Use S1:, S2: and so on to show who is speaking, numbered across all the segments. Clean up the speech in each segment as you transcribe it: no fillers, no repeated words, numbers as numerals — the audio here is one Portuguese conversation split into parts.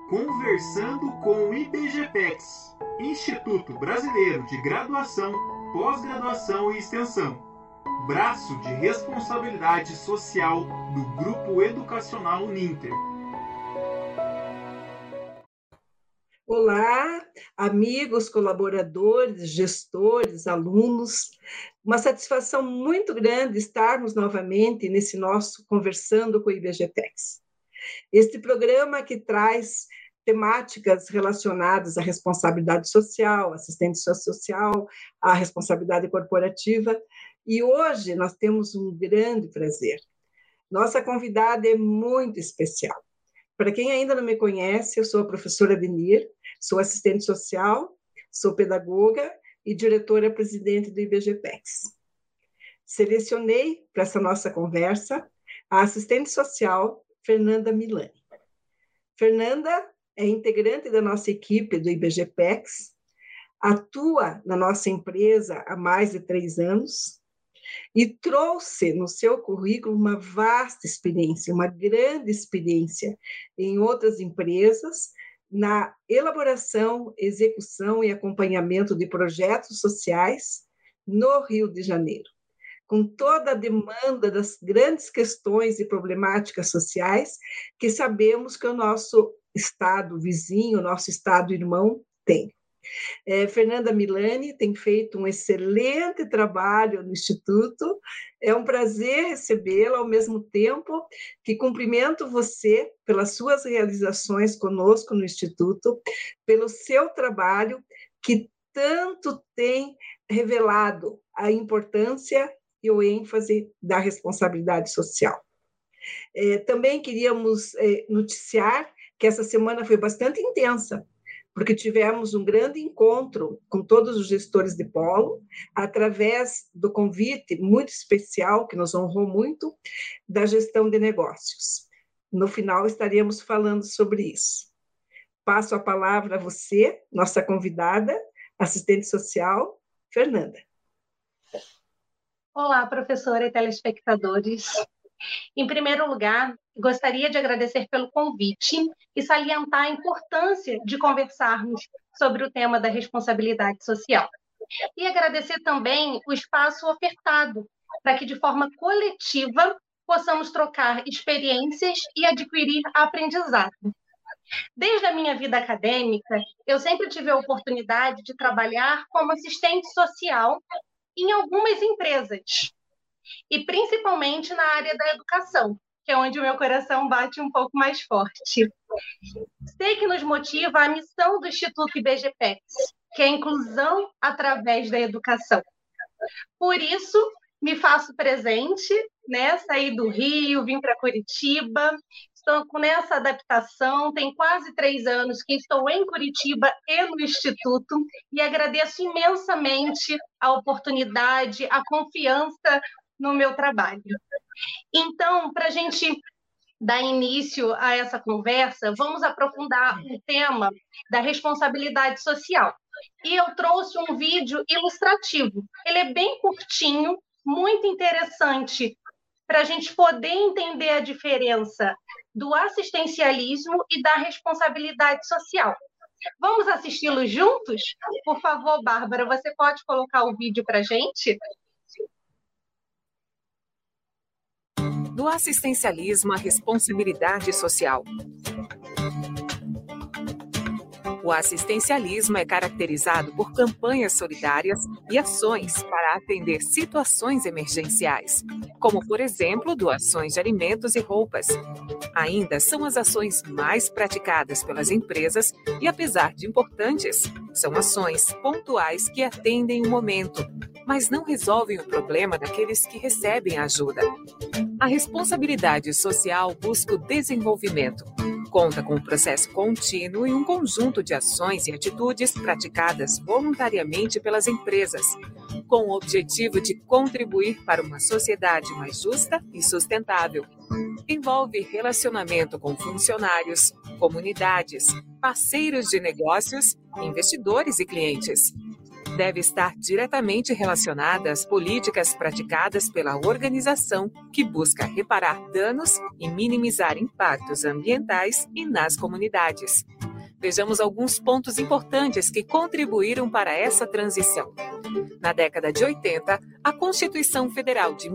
S1: Conversando com o IBGPEX, Instituto Brasileiro de Graduação, Pós-Graduação e Extensão, braço de responsabilidade social do Grupo Educacional Uninter.
S2: Olá, amigos, colaboradores, gestores, alunos. Uma satisfação muito grande estarmos novamente nesse nosso Conversando com o IBGPEX. Este programa que traz temáticas relacionadas à responsabilidade social, assistência social, à responsabilidade corporativa. E hoje nós temos um grande prazer. Nossa convidada é muito especial. Para quem ainda não me conhece, eu sou a professora Denir, sou assistente social, sou pedagoga e diretora-presidente do IBGPEX. Selecionei para essa nossa conversa a assistente social Fernanda Milani. Fernanda é integrante da nossa equipe do IBGPEX, atua na nossa empresa há mais de 3 anos e trouxe no seu currículo uma vasta experiência, uma grande experiência em outras empresas, na elaboração, execução e acompanhamento de projetos sociais no Rio de Janeiro, com toda a demanda das grandes questões e problemáticas sociais que sabemos que o nosso estado vizinho, o nosso estado irmão tem. Fernanda Milani tem feito um excelente trabalho no Instituto, é um prazer recebê-la, ao mesmo tempo que cumprimento você pelas suas realizações conosco no Instituto, pelo seu trabalho que tanto tem revelado a importância e o ênfase da responsabilidade social. Também queríamos noticiar que essa semana foi bastante intensa, porque tivemos um grande encontro com todos os gestores de polo, através do convite muito especial, que nos honrou muito, da gestão de negócios. No final, estaremos falando sobre isso. Passo a palavra a você, nossa convidada, assistente social, Fernanda.
S3: Olá, professora e telespectadores. Em primeiro lugar, gostaria de agradecer pelo convite e salientar a importância de conversarmos sobre o tema da responsabilidade social. E agradecer também o espaço ofertado para que, de forma coletiva, possamos trocar experiências e adquirir aprendizado. Desde a minha vida acadêmica, eu sempre tive a oportunidade de trabalhar como assistente social em algumas empresas, e principalmente na área da educação, que é onde o meu coração bate um pouco mais forte. Sei que nos motiva a missão do Instituto IBGPEX, que é a inclusão através da educação. Por isso, me faço presente, saí do Rio, vim para Curitiba, estou nessa adaptação, tem quase 3 anos que estou em Curitiba e no Instituto, e agradeço imensamente a oportunidade, a confiança no meu trabalho. Então, para a gente dar início a essa conversa, vamos aprofundar o tema da responsabilidade social. E eu trouxe um vídeo ilustrativo. Ele é bem curtinho, muito interessante, para a gente poder entender a diferença do assistencialismo e da responsabilidade social. Vamos assisti-lo juntos? Por favor, Bárbara, você pode colocar o vídeo para a gente?
S4: Do assistencialismo à responsabilidade social. O assistencialismo é caracterizado por campanhas solidárias e ações para atender situações emergenciais, como, por exemplo, doações de alimentos e roupas. Ainda são as ações mais praticadas pelas empresas e, apesar de importantes, são ações pontuais que atendem o momento, mas não resolvem o problema daqueles que recebem a ajuda. A responsabilidade social busca o desenvolvimento. Conta com um processo contínuo e um conjunto de ações e atitudes praticadas voluntariamente pelas empresas, com o objetivo de contribuir para uma sociedade mais justa e sustentável. Envolve relacionamento com funcionários, comunidades, parceiros de negócios, investidores e clientes. Deve estar diretamente relacionada às políticas praticadas pela organização que busca reparar danos e minimizar impactos ambientais e nas comunidades. vejamos alguns pontos importantes que contribuíram para essa transição. Na década de 80, a Constituição Federal de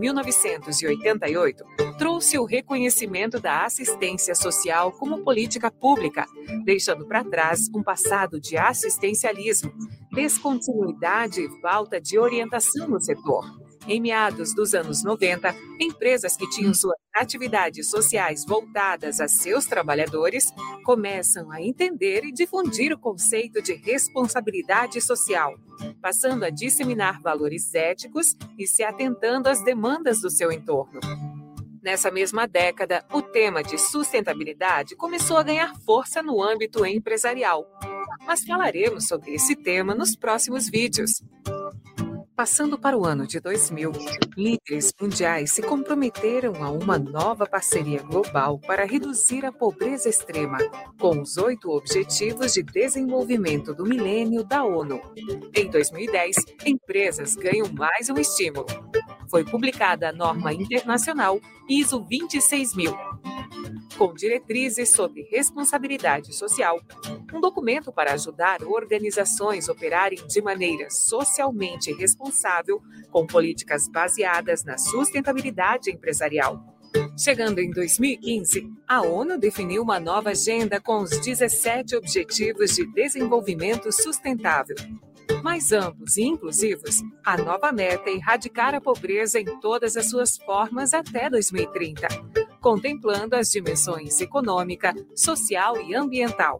S4: 1988 trouxe o reconhecimento da assistência social como política pública, deixando para trás um passado de assistencialismo, descontinuidade e falta de orientação no setor. Em meados dos anos 90, empresas que tinham suas atividades sociais voltadas a seus trabalhadores começam a entender e difundir o conceito de responsabilidade social, passando a disseminar valores éticos e se atentando às demandas do seu entorno. Nessa mesma década, o tema de sustentabilidade começou a ganhar força no âmbito empresarial. Mas falaremos sobre esse tema nos próximos vídeos. Passando para o ano de 2000, líderes mundiais se comprometeram a uma nova parceria global para reduzir a pobreza extrema, com os 8 Objetivos de Desenvolvimento do Milênio da ONU. Em 2010, empresas ganham mais um estímulo. Foi publicada a norma internacional ISO 26000, com diretrizes sobre responsabilidade social, um documento para ajudar organizações a operarem de maneira socialmente responsável, com políticas baseadas na sustentabilidade empresarial. Chegando em 2015, a ONU definiu uma nova agenda com os 17 Objetivos de Desenvolvimento Sustentável. Mais amplos e inclusivos, a nova meta é erradicar a pobreza em todas as suas formas até 2030, contemplando as dimensões econômica, social e ambiental.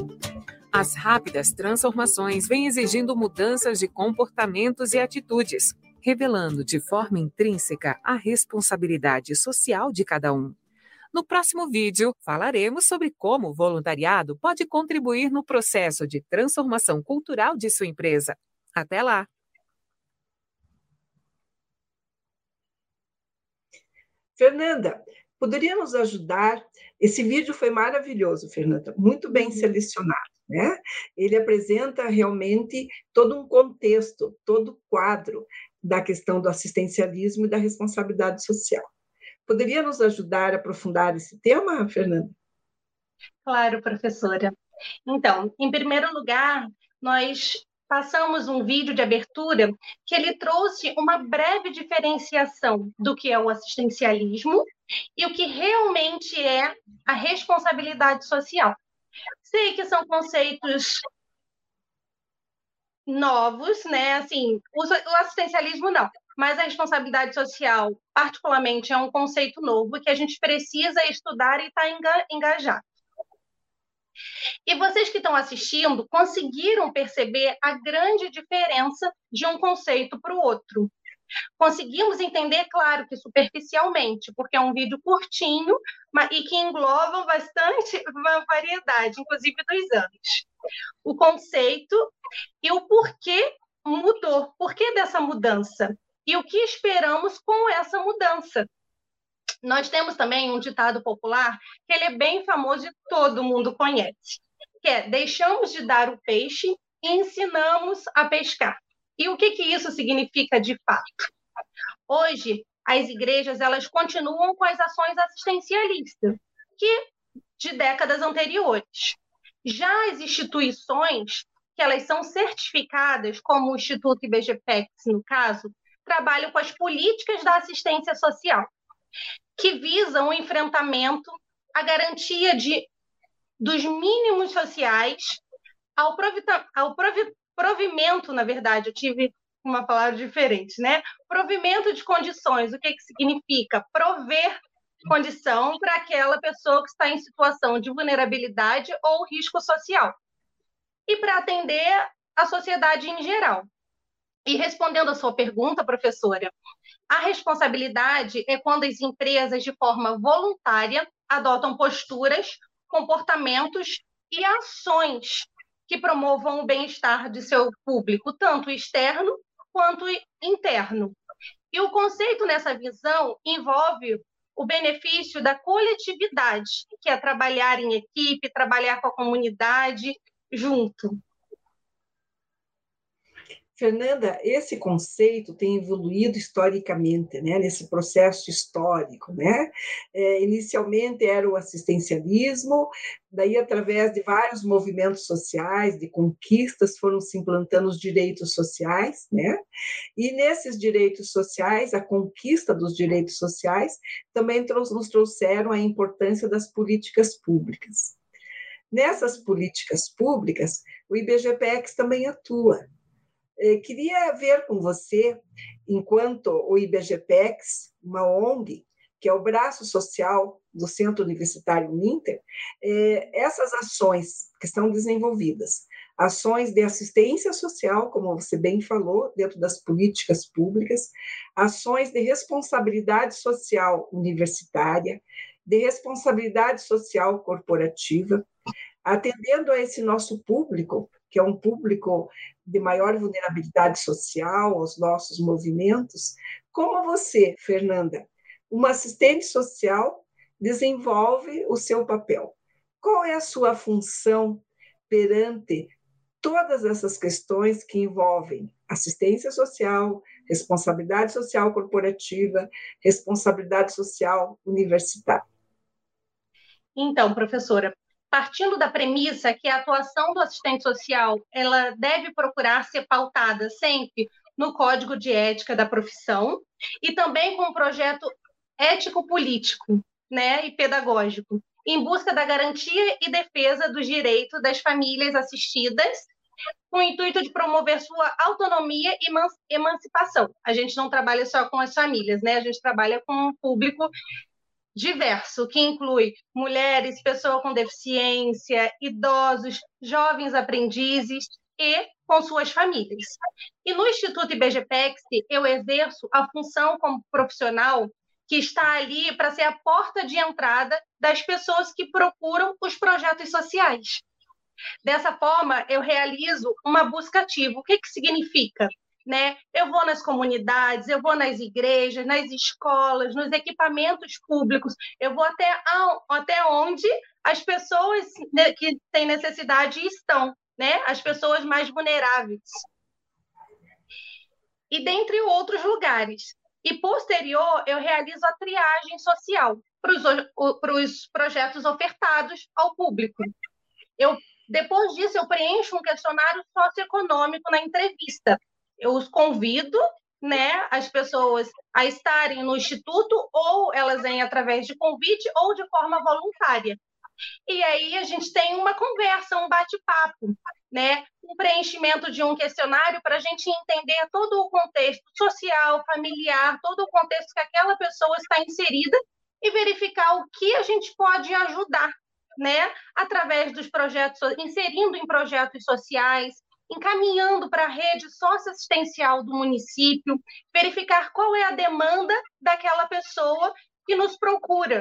S4: As rápidas transformações vêm exigindo mudanças de comportamentos e atitudes, revelando de forma intrínseca a responsabilidade social de cada um. No próximo vídeo, falaremos sobre como o voluntariado pode contribuir no processo de transformação cultural de sua empresa. Até lá!
S2: Fernanda, poderia nos ajudar? Esse vídeo foi maravilhoso, Fernanda, muito bem selecionado, né? Ele apresenta realmente todo um contexto, todo o quadro da questão do assistencialismo e da responsabilidade social. Poderia nos ajudar a aprofundar esse tema, Fernanda?
S3: Claro, professora. Então, em primeiro lugar, nós passamos um vídeo de abertura que ele trouxe uma breve diferenciação do que é o assistencialismo e o que realmente é a responsabilidade social. Sei que são conceitos novos, né? Assim, o assistencialismo não, mas a responsabilidade social, particularmente, é um conceito novo que a gente precisa estudar e estar engajado. E vocês que estão assistindo conseguiram perceber a grande diferença de um conceito para o outro. Conseguimos entender, claro, que superficialmente, porque é um vídeo curtinho e que engloba bastante variedade, inclusive dos anos. O conceito e o porquê mudou, porquê dessa mudança e o que esperamos com essa mudança. Nós temos também um ditado popular que ele é bem famoso e todo mundo conhece, que é: deixamos de dar o peixe e ensinamos a pescar. E o que isso significa de fato? Hoje, as igrejas elas continuam com as ações assistencialistas, que de décadas anteriores. Já as instituições, que elas são certificadas, como o Instituto IBGPEX, no caso, trabalham com as políticas da assistência social, que visam o enfrentamento, a garantia dos mínimos sociais, ao provimento, na verdade, eu tive uma palavra diferente, né? Provimento de condições. O que significa? Prover condição para aquela pessoa que está em situação de vulnerabilidade ou risco social. E para atender a sociedade em geral. E respondendo a sua pergunta, professora, a responsabilidade é quando as empresas, de forma voluntária, adotam posturas, comportamentos e ações que promovam o bem-estar de seu público, tanto externo quanto interno. E o conceito nessa visão envolve o benefício da coletividade, que é trabalhar em equipe, trabalhar com a comunidade junto.
S2: Fernanda, esse conceito tem evoluído historicamente, né, nesse processo histórico, né? Inicialmente era o assistencialismo, daí através de vários movimentos sociais, de conquistas, foram se implantando os direitos sociais, né? E nesses direitos sociais, a conquista dos direitos sociais também nos trouxeram a importância das políticas públicas. Nessas políticas públicas, o IBGPEX também atua. Queria ver com você, enquanto o IBGPEX, uma ONG, que é o braço social do Centro Universitário Uninter, essas ações que são desenvolvidas, ações de assistência social, como você bem falou, dentro das políticas públicas, ações de responsabilidade social universitária, de responsabilidade social corporativa, atendendo a esse nosso público, que é um público de maior vulnerabilidade social, aos nossos movimentos. Como você, Fernanda, uma assistente social, desenvolve o seu papel? Qual é a sua função perante todas essas questões que envolvem assistência social, responsabilidade social corporativa, responsabilidade social universitária?
S3: Então, professora, partindo da premissa que a atuação do assistente social ela deve procurar ser pautada sempre no Código de Ética da profissão e também com um projeto ético-político, né, e pedagógico, em busca da garantia e defesa dos direitos das famílias assistidas, com o intuito de promover sua autonomia e emancipação. A gente não trabalha só com as famílias, né? A gente trabalha com um público diverso, que inclui mulheres, pessoas com deficiência, idosos, jovens aprendizes e com suas famílias. E no Instituto IBGPEX, eu exerço a função como profissional que está ali para ser a porta de entrada das pessoas que procuram os projetos sociais. Dessa forma, eu realizo uma busca ativa. O que significa? Né? Eu vou nas comunidades, eu vou nas igrejas, nas escolas, nos equipamentos públicos, eu vou até onde as pessoas que têm necessidade estão, né? As pessoas mais vulneráveis. E dentre outros lugares. E, posterior, eu realizo a triagem social para os projetos ofertados ao público. Depois disso, eu preencho um questionário socioeconômico na entrevista. Eu os convido, né, as pessoas a estarem no Instituto, ou elas vêm através de convite ou de forma voluntária. E aí a gente tem uma conversa, um bate-papo, né, um preenchimento de um questionário para a gente entender todo o contexto social, familiar, todo o contexto que aquela pessoa está inserida e verificar o que a gente pode ajudar, né, através dos projetos, inserindo em projetos sociais, encaminhando para a rede socioassistencial do município, verificar qual é a demanda daquela pessoa que nos procura.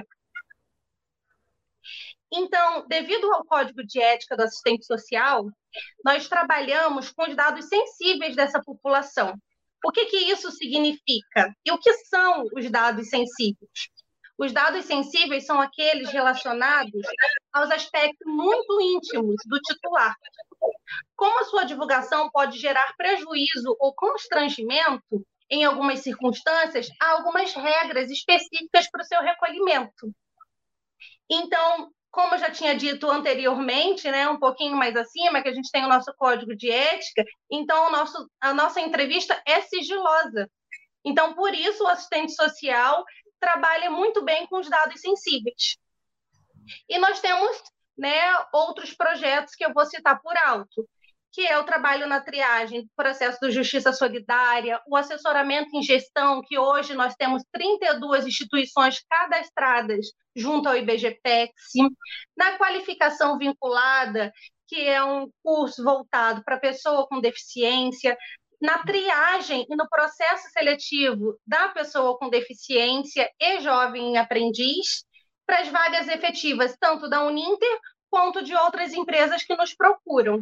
S3: Então, devido ao Código de Ética do Assistente Social, nós trabalhamos com os dados sensíveis dessa população. O que isso significa? E o que são os dados sensíveis? Os dados sensíveis são aqueles relacionados aos aspectos muito íntimos do titular. Como a sua divulgação pode gerar prejuízo ou constrangimento, em algumas circunstâncias, há algumas regras específicas para o seu recolhimento. Então, como eu já tinha dito anteriormente, né, um pouquinho mais acima, que a gente tem o nosso código de ética, então a nossa entrevista é sigilosa. Então, por isso, o assistente social trabalha muito bem com os dados sensíveis. E nós temos, né, outros projetos que eu vou citar por alto, que é o trabalho na triagem, o processo de justiça solidária, o assessoramento em gestão, que hoje nós temos 32 instituições cadastradas junto ao IBGPEX, na qualificação vinculada, que é um curso voltado para pessoa com deficiência, na triagem e no processo seletivo da pessoa com deficiência e jovem aprendiz, para as vagas efetivas, tanto da Uninter quanto de outras empresas que nos procuram.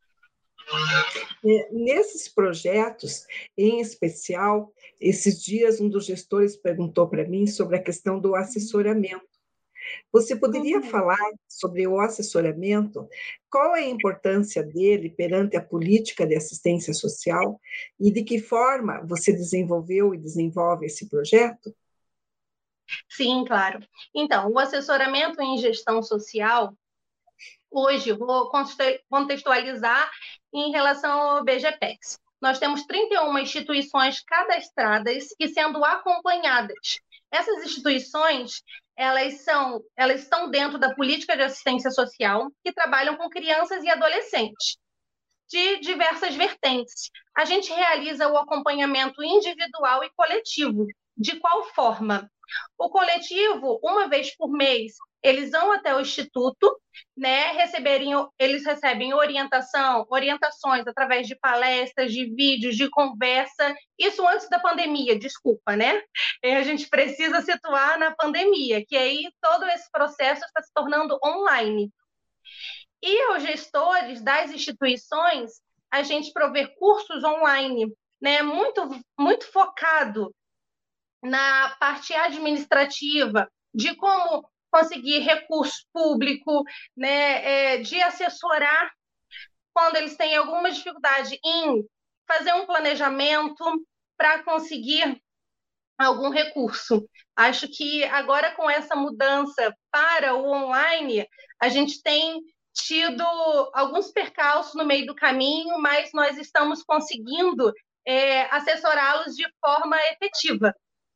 S2: Nesses projetos, em especial, esses dias um dos gestores perguntou para mim sobre a questão do assessoramento. Você poderia falar sobre o assessoramento? Qual é a importância dele perante a política de assistência social e de que forma você desenvolveu e desenvolve esse projeto?
S3: Sim, claro. Então, o assessoramento em gestão social, hoje, vou contextualizar em relação ao BGPEX. Nós temos 31 instituições cadastradas e sendo acompanhadas. Essas instituições, elas estão dentro da política de assistência social, que trabalham com crianças e adolescentes de diversas vertentes. A gente realiza o acompanhamento individual e coletivo. De qual forma? O coletivo, uma vez por mês, eles vão até o Instituto, né, eles recebem orientações através de palestras, de vídeos, de conversa, isso antes da pandemia, desculpa, né? A gente precisa situar na pandemia, que aí todo esse processo está se tornando online. E aos gestores das instituições, a gente provê cursos online, né, muito focado na parte administrativa, de como conseguir recurso público, né, de assessorar quando eles têm alguma dificuldade em fazer um planejamento para conseguir algum recurso. Acho que agora, com essa mudança para o online, a gente tem tido alguns percalços no meio do caminho, mas nós estamos conseguindo assessorá-los de forma efetiva.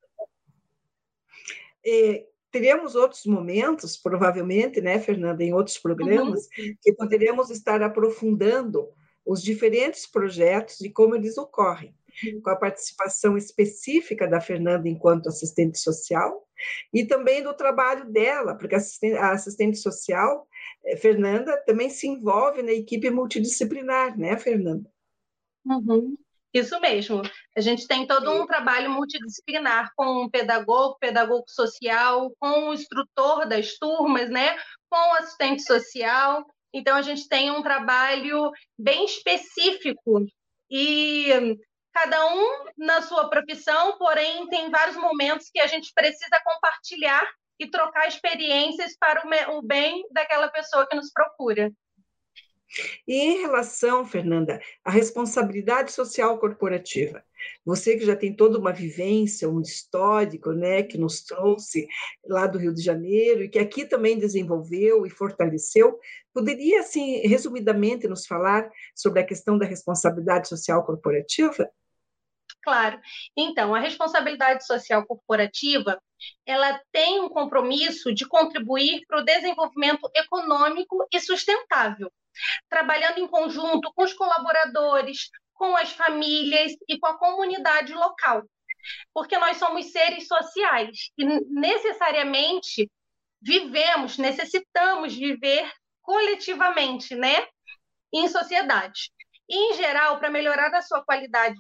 S2: Teremos outros momentos, provavelmente, né, Fernanda, em outros programas, que poderíamos estar aprofundando os diferentes projetos e como eles ocorrem, com a participação específica da Fernanda enquanto assistente social e também do trabalho dela, porque a assistente social, Fernanda, também se envolve na equipe multidisciplinar, né, Fernanda?
S3: Isso mesmo. A gente tem todo um trabalho multidisciplinar com um pedagogo social, com o instrutor das turmas, né? Com o assistente social. Então, a gente tem um trabalho bem específico e cada um na sua profissão, porém, tem vários momentos que a gente precisa compartilhar e trocar experiências para o bem daquela pessoa que nos procura.
S2: E em relação, Fernanda, à responsabilidade social corporativa, você que já tem toda uma vivência, um histórico, né, que nos trouxe lá do Rio de Janeiro e que aqui também desenvolveu e fortaleceu, poderia, assim, resumidamente nos falar sobre a questão da responsabilidade social corporativa?
S3: Claro. Então, a responsabilidade social corporativa, ela tem um compromisso de contribuir para o desenvolvimento econômico e sustentável, trabalhando em conjunto com os colaboradores, com as famílias e com a comunidade local, porque nós somos seres sociais e necessariamente necessitamos viver coletivamente, né, em sociedade. E, em geral, para melhorar a sua qualidade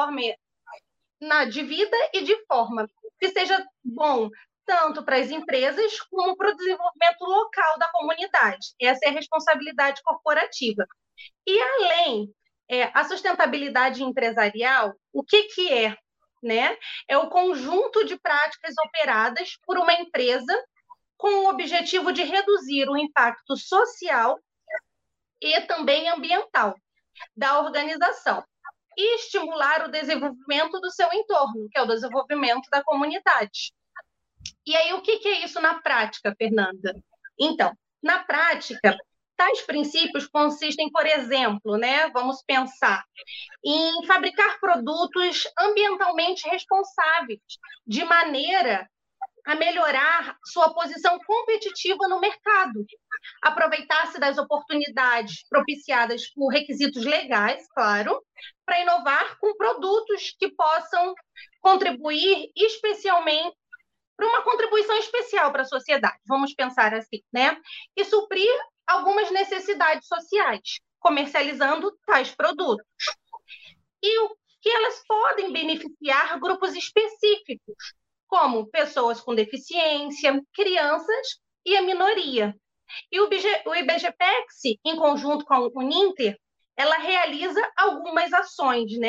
S3: de vida e de forma que seja bom tanto para as empresas como para o desenvolvimento local da comunidade. Essa é a responsabilidade corporativa. E, além, a sustentabilidade empresarial, o que é? Né? É o conjunto de práticas operadas por uma empresa com o objetivo de reduzir o impacto social e também ambiental da organização e estimular o desenvolvimento do seu entorno, que é o desenvolvimento da comunidade. E aí, o que é isso na prática, Fernanda? Então, na prática, tais princípios consistem, por exemplo, né, vamos pensar em fabricar produtos ambientalmente responsáveis, de maneira a melhorar sua posição competitiva no mercado, aproveitar-se das oportunidades propiciadas por requisitos legais, claro, para inovar com produtos que possam contribuir especialmente para uma contribuição especial para a sociedade, vamos pensar assim, né? E suprir algumas necessidades sociais, comercializando tais produtos. E o que elas podem beneficiar grupos específicos, como pessoas com deficiência, crianças e a minoria. E o IBGPEX, em conjunto com o Ninter, ela realiza algumas ações, né?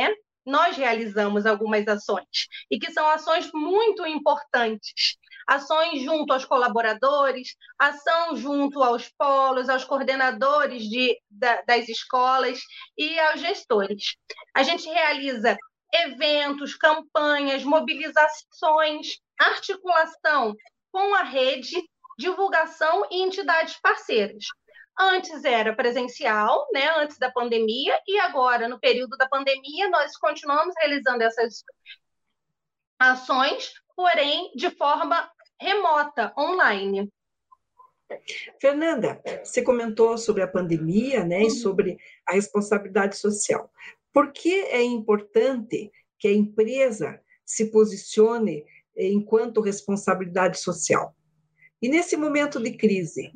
S3: nós realizamos algumas ações, e que são ações muito importantes. Ações junto aos colaboradores, ação junto aos polos, aos coordenadores das escolas e aos gestores. A gente realiza eventos, campanhas, mobilizações, articulação com a rede, divulgação e entidades parceiras. Antes era presencial, né, antes da pandemia, e agora, no período da pandemia, nós continuamos realizando essas ações, porém de forma remota, online.
S2: Fernanda, você comentou sobre a pandemia, né, e sobre a responsabilidade social. Por que é importante que a empresa se posicione enquanto responsabilidade social? E nesse momento de crise?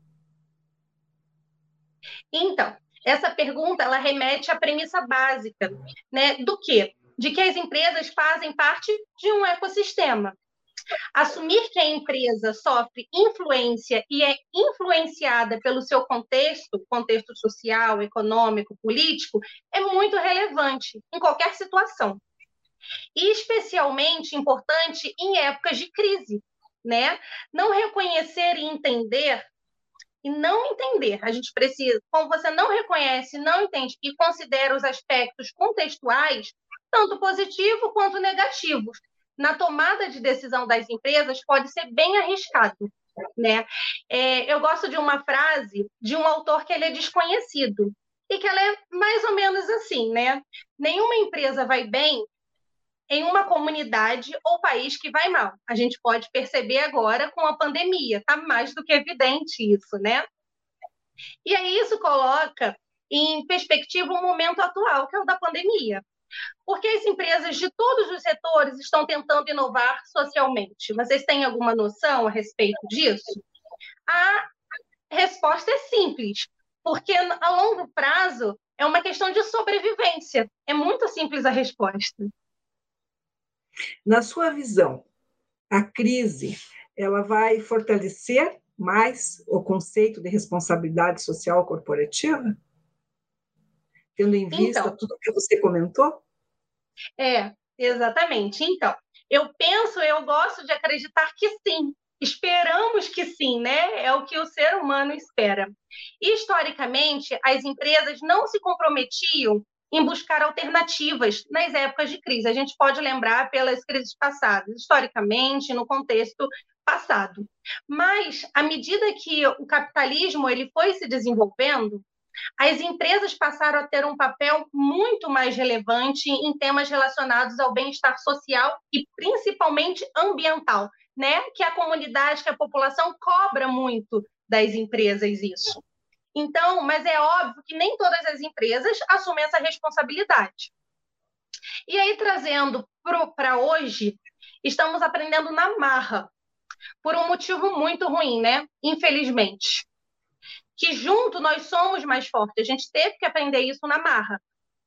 S3: Então, essa pergunta ela remete à premissa básica, né, do quê? De que as empresas fazem parte de um ecossistema. Assumir que a empresa sofre influência e é influenciada pelo seu contexto social, econômico, político, é muito relevante em qualquer situação. E especialmente importante em épocas de crise, né? Não reconhecer e entender, e não entender. A gente precisa, como você não reconhece, não entende e considera os aspectos contextuais, tanto positivos quanto negativos, na tomada de decisão das empresas pode ser bem arriscado, né? Eu gosto de uma frase de um autor que ele é desconhecido e que ela é mais ou menos assim, né? Nenhuma empresa vai bem em uma comunidade ou país que vai mal. A gente pode perceber agora com a pandemia, está mais do que evidente isso, né? E aí isso coloca em perspectiva o momento atual, que é o da pandemia. Porque as empresas de todos os setores estão tentando inovar socialmente. Vocês têm alguma noção a respeito disso? A resposta é simples, porque a longo prazo é uma questão de sobrevivência. É muito simples a resposta.
S2: Na sua visão, a crise ela vai fortalecer mais o conceito de responsabilidade social corporativa? Tendo em vista tudo que você comentou?
S3: Exatamente. Então, eu gosto de acreditar que sim. Esperamos que sim, né? É o que o ser humano espera. Historicamente, as empresas não se comprometiam em buscar alternativas nas épocas de crise. A gente pode lembrar pelas crises passadas, historicamente, no contexto passado. Mas, à medida que o capitalismo ele foi se desenvolvendo, as empresas passaram a ter um papel muito mais relevante em temas relacionados ao bem-estar social e principalmente ambiental, né? Que a comunidade, que a população cobra muito das empresas isso. Então, mas é óbvio que nem todas as empresas assumem essa responsabilidade. E aí, trazendo para hoje, estamos aprendendo na marra, por um motivo muito ruim, né? Infelizmente. Que junto nós somos mais fortes. A gente teve que aprender isso na marra.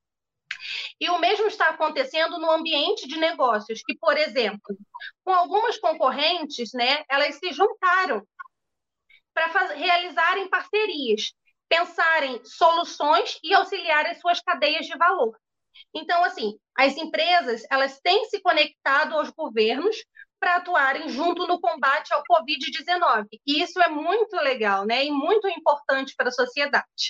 S3: E o mesmo está acontecendo no ambiente de negócios, que, por exemplo, com algumas concorrentes, né, elas se juntaram para realizarem parcerias, pensarem soluções e auxiliar as suas cadeias de valor. Então, assim, as empresas elas têm se conectado aos governos para atuarem junto no combate ao Covid-19. E isso é muito legal, né? E muito importante para a sociedade.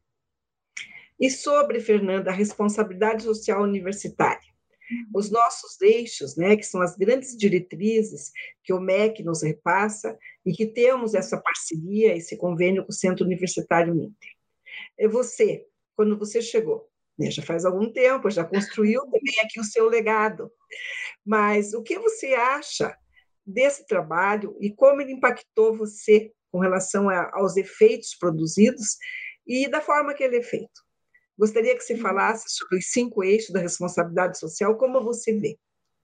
S2: E sobre, Fernanda, a responsabilidade social universitária? Os nossos eixos, né, que são as grandes diretrizes que o MEC nos repassa e que temos essa parceria, esse convênio com o Centro Universitário Uninter. Você, quando você chegou, né, já faz algum tempo, já construiu também aqui o seu legado, mas o que você acha desse trabalho e como ele impactou você com relação aos efeitos produzidos e da forma que ele é feito? Gostaria que você falasse sobre os 5 eixos da responsabilidade social, como você vê.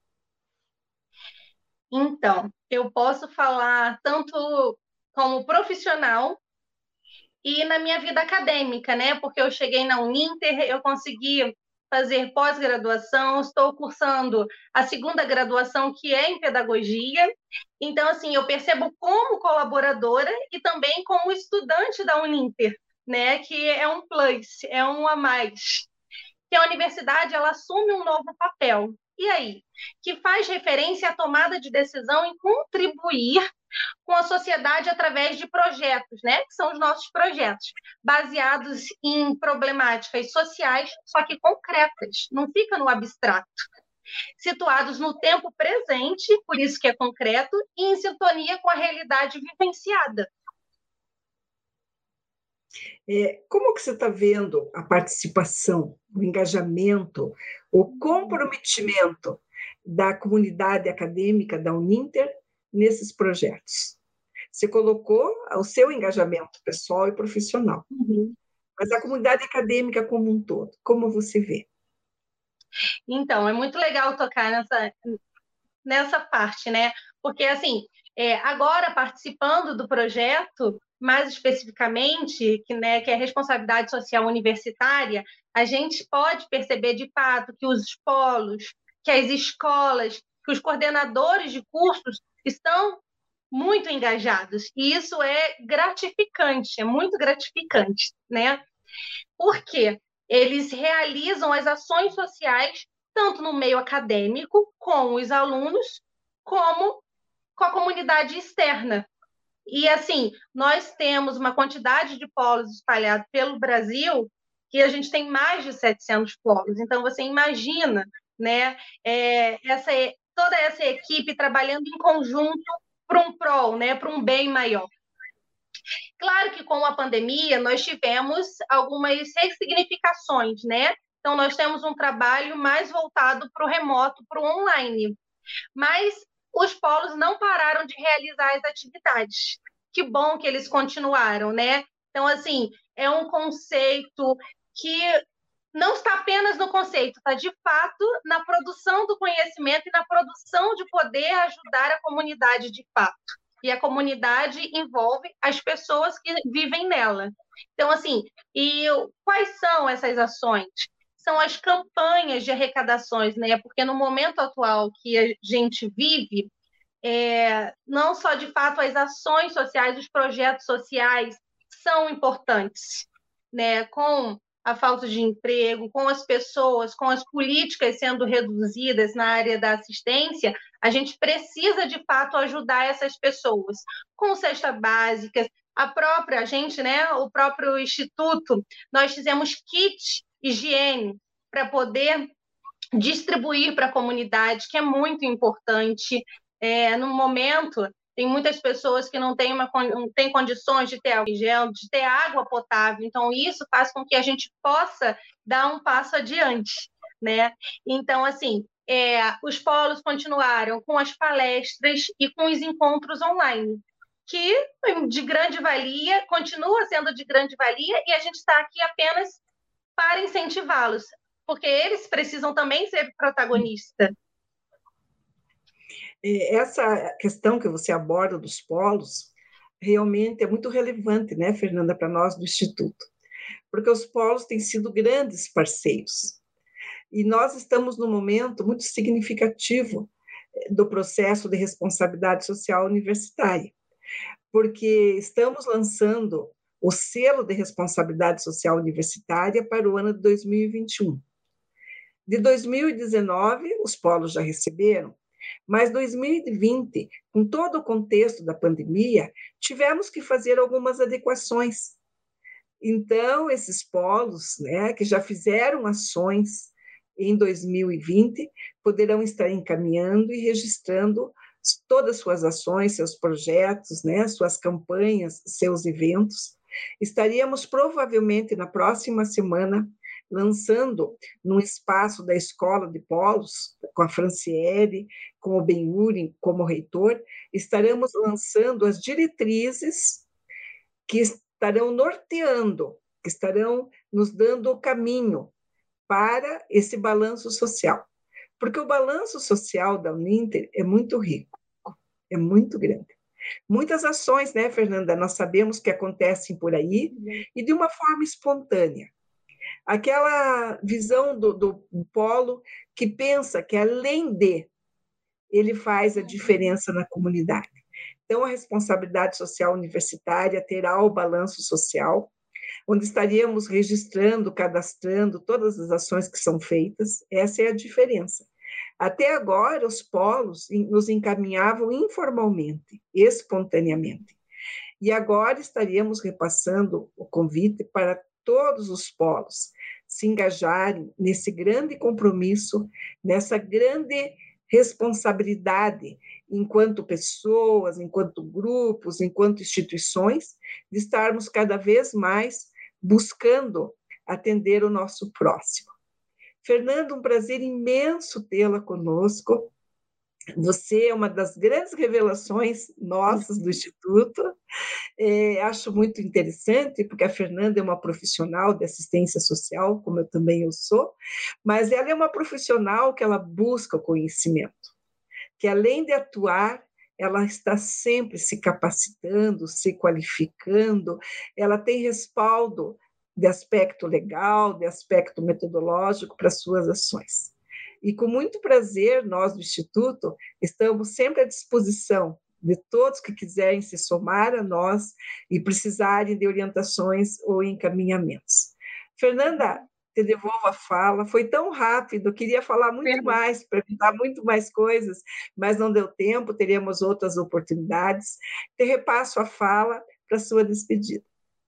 S3: Então, eu posso falar tanto como profissional e na minha vida acadêmica, né? Porque eu cheguei na Uninter, eu consegui fazer pós-graduação, estou cursando a 2ª graduação, que é em pedagogia. Então, assim, eu percebo como colaboradora e também como estudante da Uninter, né? Que é um plus, é um a mais. que a universidade ela assume um novo papel. E aí? Que faz referência à tomada de decisão em contribuir com a sociedade através de projetos, né? Que são os nossos projetos, baseados em problemáticas sociais, só que concretas, não fica no abstrato. Situados no tempo presente, por isso que é concreto, e em sintonia com a realidade vivenciada.
S2: Como que você está vendo a participação, o engajamento, o comprometimento da comunidade acadêmica da Uninter nesses projetos? Você colocou o seu engajamento pessoal e profissional, mas a comunidade acadêmica como um todo, como você vê?
S3: Então, é muito legal tocar nessa parte, né? Porque, assim, agora participando do projeto, mais especificamente, que é a responsabilidade social universitária, a gente pode perceber, de fato, que os polos, que as escolas, que os coordenadores de cursos estão muito engajados. E isso é gratificante, é muito gratificante, né? Por quê? Eles realizam as ações sociais tanto no meio acadêmico, com os alunos, como com a comunidade externa. E, assim, nós temos uma quantidade de polos espalhados pelo Brasil que a gente tem mais de 700 polos. Então, você imagina, né, toda essa equipe trabalhando em conjunto para um prol, né, para um bem maior. Claro que com a pandemia nós tivemos algumas ressignificações, né? Então, nós temos um trabalho mais voltado para o remoto, para o online. Mas os polos não pararam de realizar as atividades. Que bom que eles continuaram, né? Então, assim, é um conceito que não está apenas no conceito, está de fato na produção do conhecimento e na produção de poder ajudar a comunidade de fato. E a comunidade envolve as pessoas que vivem nela. Então, assim, e quais são essas ações? São as campanhas de arrecadações, né? Porque no momento atual que a gente vive, não só de fato as ações sociais, os projetos sociais são importantes, né? Com a falta de emprego, com as pessoas, com as políticas sendo reduzidas na área da assistência, a gente precisa de fato ajudar essas pessoas com cesta básica, a gente, né? O próprio instituto, nós fizemos kit higiene para poder distribuir para a comunidade, que é muito importante. No momento, tem muitas pessoas que não têm condições de ter álcool gel, de ter água potável. Então, isso faz com que a gente possa dar um passo adiante, né? Então, assim, os polos continuaram com as palestras e com os encontros online, que de grande valia, continua sendo de grande valia, e a gente está aqui apenas para incentivá-los, porque eles precisam também ser protagonistas.
S2: Essa questão que você aborda dos polos realmente é muito relevante, né, Fernanda, para nós do Instituto, porque os polos têm sido grandes parceiros. E nós estamos num momento muito significativo do processo de responsabilidade social universitária, porque estamos lançando o selo de responsabilidade social universitária para o ano de 2021. De 2019, os polos já receberam, mas 2020, com todo o contexto da pandemia, tivemos que fazer algumas adequações. Então, esses polos, né, que já fizeram ações em 2020, poderão estar encaminhando e registrando todas as suas ações, seus projetos, né, suas campanhas, seus eventos. Estaríamos provavelmente na próxima semana lançando num espaço da Escola de Polos, com a Franciele, com o Benhuri como reitor, estaremos lançando as diretrizes que estarão norteando, que estarão nos dando o caminho para esse balanço social. Porque o balanço social da Uninter é muito rico, é muito grande. Muitas ações, né, Fernanda, nós sabemos que acontecem por aí e de uma forma espontânea. Aquela visão do polo que pensa que, além de, ele faz a diferença na comunidade. Então, a responsabilidade social universitária terá o balanço social, onde estaríamos registrando, cadastrando todas as ações que são feitas. Essa é a diferença. Até agora, os polos nos encaminhavam informalmente, espontaneamente. E agora estaríamos repassando o convite para todos os polos se engajarem nesse grande compromisso, nessa grande responsabilidade, enquanto pessoas, enquanto grupos, enquanto instituições, de estarmos cada vez mais buscando atender o nosso próximo. Fernanda, um prazer imenso tê-la conosco. Você é uma das grandes revelações nossas do Instituto. Acho muito interessante, porque a Fernanda é uma profissional de assistência social, como eu também sou, mas ela é uma profissional que ela busca o conhecimento, que além de atuar, ela está sempre se capacitando, se qualificando, ela tem respaldo de aspecto legal, de aspecto metodológico para suas ações. E com muito prazer, nós do Instituto estamos sempre à disposição de todos que quiserem se somar a nós e precisarem de orientações ou encaminhamentos. Fernanda, te devolvo a fala, foi tão rápido, queria falar muito mais, perguntar muito mais coisas, mas não deu tempo, teremos outras oportunidades. Te repasso a fala para a sua despedida.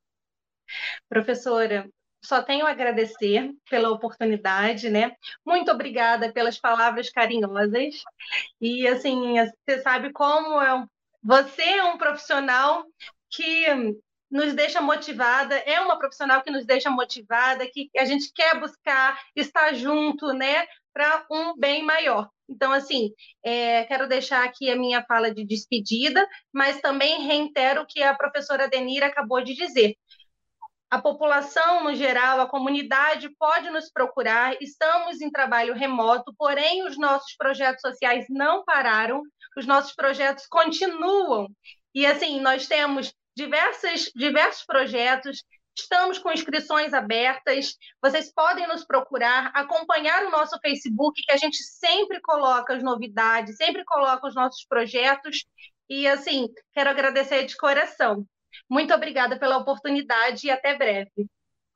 S3: Professora, só tenho a agradecer pela oportunidade, né? Muito obrigada pelas palavras carinhosas. E, assim, você sabe como você é um profissional que nos deixa motivada, é uma profissional que nos deixa motivada, que a gente quer buscar estar junto, né? Para um bem maior. Então, assim, quero deixar aqui a minha fala de despedida, mas também reitero o que a professora Denira acabou de dizer. A população, no geral, a comunidade pode nos procurar, estamos em trabalho remoto, porém os nossos projetos sociais não pararam, os nossos projetos continuam. E, assim, nós temos diversos projetos, estamos com inscrições abertas, vocês podem nos procurar, acompanhar o nosso Facebook, que a gente sempre coloca as novidades, sempre coloca os nossos projetos, e, assim, quero agradecer de coração. Muito obrigada pela oportunidade e até breve.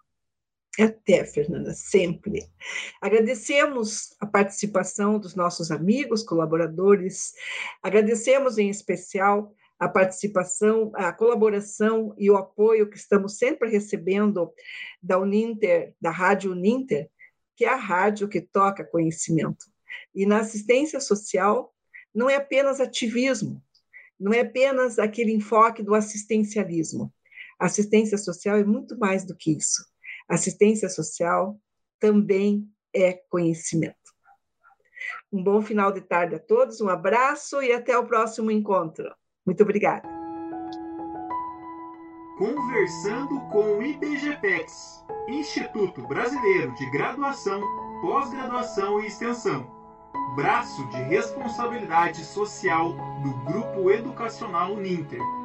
S2: Até, Fernanda, sempre. Agradecemos a participação dos nossos amigos, colaboradores, agradecemos em especial a participação, a colaboração e o apoio que estamos sempre recebendo da Uninter, da Rádio Uninter, que é a rádio que toca conhecimento. E na assistência social não é apenas ativismo, não é apenas aquele enfoque do assistencialismo. A assistência social é muito mais do que isso. Assistência social também é conhecimento. Um bom final de tarde a todos, um abraço e até o próximo encontro. Muito obrigada.
S1: Conversando com o IBGPEX, Instituto Brasileiro de Graduação, Pós-Graduação e Extensão. Braço de responsabilidade social do Grupo Educacional Uninter.